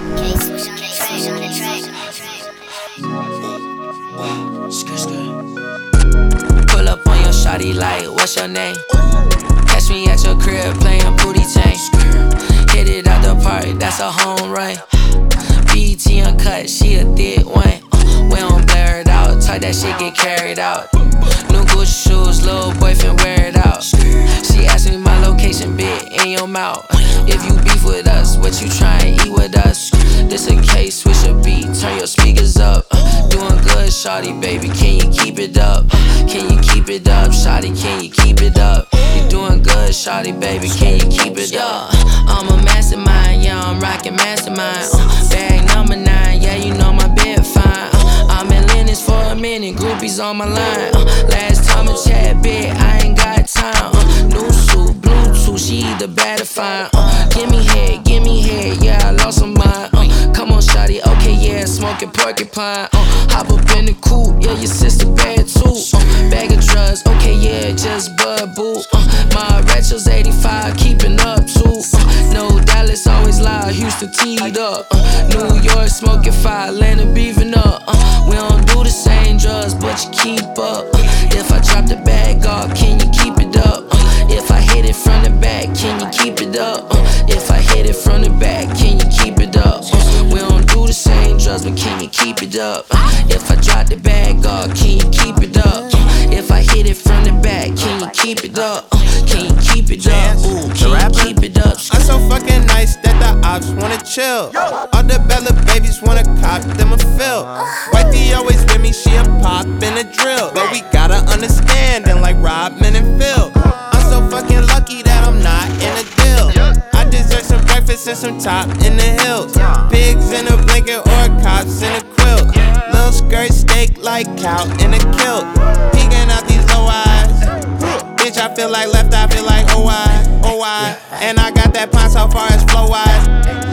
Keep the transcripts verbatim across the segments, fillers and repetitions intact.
Pull up on your shawty like, what's your name? Catch me at your crib playing booty chain. Hit it out the park, that's a home run. B E T uncut, she a thick one. We don't blare it out, talk that shit get carried out. New Gucci shoes, little boyfriend wear it out. She asked me my location, big in your mouth. If you beef with us, what you trying to eat with us? This a case, switch a beat, turn your speakers up. Doing good, shawty, baby, can you keep it up? Can you keep it up, shawty, can you keep it up? You doing good, shawty, baby, can you keep it up? I'm a mastermind, yeah, I'm rockin' mastermind. uh, Bag number nine, yeah, you know my bed fine. uh, I'm in Lennox for a minute, groupies on my line. uh, Last time I chat, bit, I ain't got time. uh, New suit, Bluetooth, she either bad or fine. uh, Give me head, give me head, yeah, I lost some mind. uh, Come on, shawty, okay, yeah, smoking porcupine. uh, Hop up in the coupe, yeah, your sister bad too. uh, Bag of drugs, okay, yeah, just bud boo. uh, My retro's eighty-five, keeping up too. uh, No Dallas, always loud, Houston teed up. uh, New York smoking fire, Atlanta beefing up. uh, We don't do the same drugs, but you keep up. uh, If I drop the bag off, can you keep it up? uh, If I hit it from the back, can you keep it up? uh, If I hit it from the back, can you keep it up? uh, We don't do the same drugs, but can you keep it up? uh, If I drop the bag off, can you keep it up? uh, If I hit it from the back, can you keep it up? uh, Can you keep it up? Ooh, can you keep it up? I'm so fucking nice that the ops wanna chill. All the Bella babies wanna cop them a fill. Wifey always with me, she a pop in a drill. But we gotta understand, and like Rodman and Phil, I'm so fucking lucky that I'm not in a deal. I deserve some breakfast and some top in the hills. Pigs in a blanket or cops in a quilt. Little skirt steak like cow in a kilt. Peeking out these low eyes. Bitch, I feel like left, I feel like oh I, oh I. And I got that pine so far as flow wise.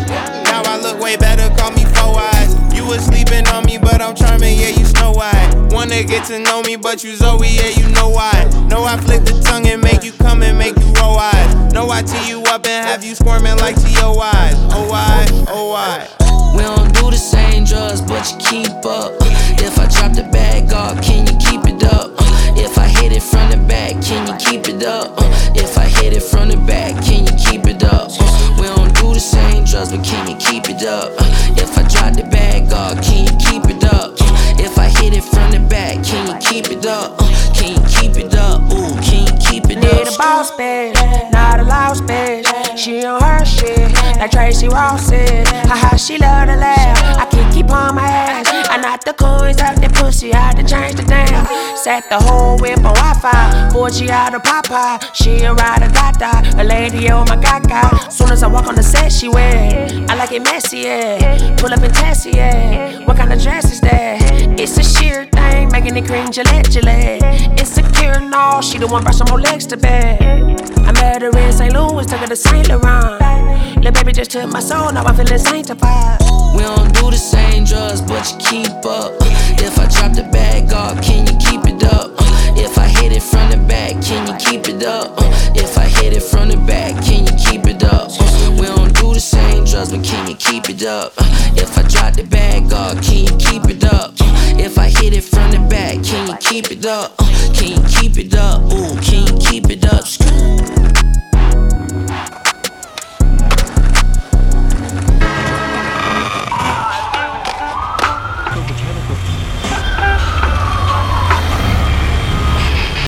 Now I look way better, call me four eyes. You was sleeping on me, but I'm charming, yeah, you Snow White. Wanna get to know me, but you Zoe, yeah, you know why. Know I flick the tongue and make you come and make you roll eyes. Know I tee you up and have you squirming like T O Is. Oh why, oh why. We don't do the same drugs, but you keep up. uh, If I drop the bag off, can you keep it up? uh, If I hit it from the back, can you keep it up? uh, If I hit it from the back, can you keep it up? uh, We don't do the same drugs, but can you keep it up? uh, If I drop the bag off, can you keep it up? uh, If I hit it from the back, can you keep it up? uh, Can you keep it up? Ooh, can you keep it up? Need a boss bitch, not a lost bitch. She on her shit, like Tracy Ross said. Haha, she love to laugh. I can keep on my ass. I knock the coins out the pussy, I done changed the damn. Set the whole whip on Wi-Fi. four G out of Popeye. She a ride a gata, a lady on my gaga. Soon as I walk on the set, she wet. I like it messy, yeah. Pull up and testy, yeah. What kind of dress is that? It's a sheer thing, making it green Gillette, Gillette. Insecure, no, she the one brushing more legs to bed. I met her in Saint Louis, took her to Saint Laurent. Lil' baby just took my soul, now I'm feeling sanctified. We don't do the same drugs, but you keep up. uh, If I drop the bag off, can you keep it up? uh, If I hit it from the back, can you keep it up? uh, If I hit it from the back, can you keep it up? uh, We don't do the same drugs, but can you keep it up? uh, If I drop the bag off, can you keep it up? uh, If I hit it from the back, can you keep it up? uh, Can you keep it up? Ooh, can you keep it up?